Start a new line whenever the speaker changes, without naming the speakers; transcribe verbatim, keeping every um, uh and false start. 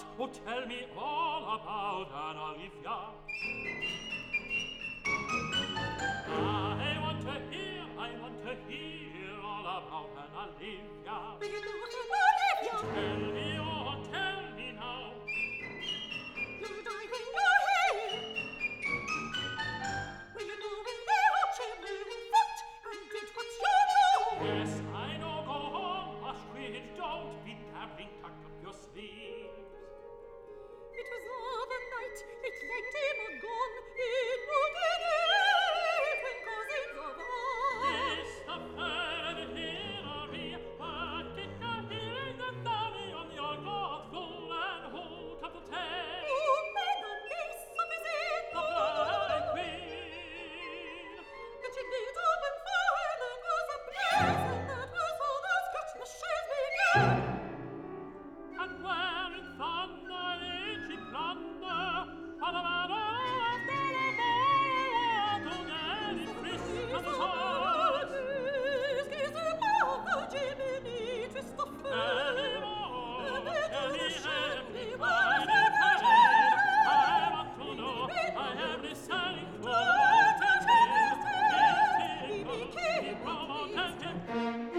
what? Oh, tell me all about Anna Olivia. I want to hear, I want to hear all about Anna Olivia. Tell me, oh, tell me now.
You're dyeing your hair. Will you know in the hot chamber in foot? And did what's your know?
Yes, I know. Go on, hush, quit, don't be dabbling, tuck up your sleeves.
It was of a night, it length him a gun in Nottingham, when cousins of all.
This affair of Hillary, but it can hear the dummy on your god full and hold up the tail.
Who made the niece of his head?
The Fairy Queen.
That she lit up and fire, there was a blaze, and that was how the skirmishes began.
And where in thunder did she plunder? For the matter of Delaware, to Nelly Frisk and his horse.
Kiss him off the Jiminy, twist the fur.
Tell him all,
And then
tell
to
me
the ship,
every
he
word
was
in
in the
pain.
jail.
I want to know, I am listening to
Oh,
what
tell
it
him
is.
his tale.
This
He
thing
became
he provoked
pleased.
and